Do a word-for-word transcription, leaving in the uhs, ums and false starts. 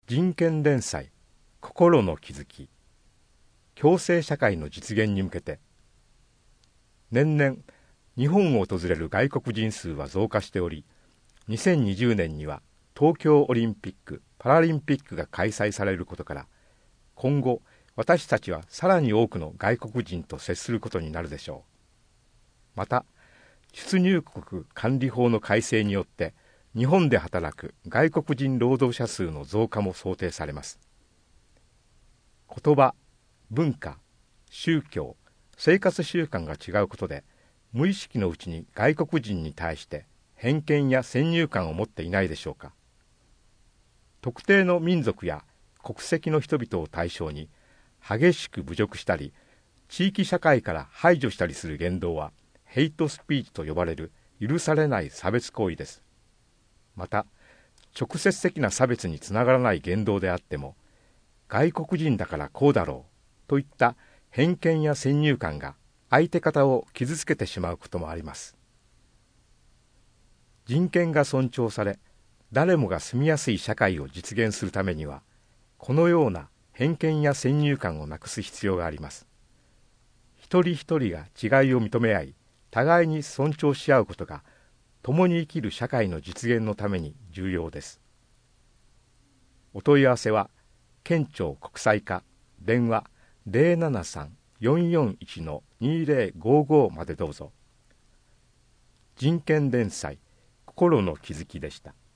人権連載心の気づき共生社会の実現に向けて、年々日本を訪れる外国人数は増加しており、にせんにじゅうねんには東京オリンピック・パラリンピックが開催されることから、今後私たちはさらに多くの外国人と接することになるでしょう。また、出入国管理法の改正によって日本で働く外国人労働者数の増加も想定されます。言葉、文化、宗教、生活習慣が違うことで、無意識のうちに外国人に対して偏見や先入観を持っていないでしょうか。特定の民族や国籍の人々を対象に激しく侮辱したり、地域社会から排除したりする言動はヘイトスピーチと呼ばれる許されない差別行為です。また、直接的な差別につながらない言動であっても、外国人だからこうだろうといった偏見や先入観が相手方を傷つけてしまうこともあります。人権が尊重され、誰もが住みやすい社会を実現するためには、このような偏見や先入観をなくす必要があります。一人一人が違いを認め合い、互いに尊重し合うことが、共に生きる社会の実現のために重要です。お問い合わせは、県庁国際課電話 ゼロななさん よんよんいち にゼロごご までどうぞ。人権連載心の気づきでした。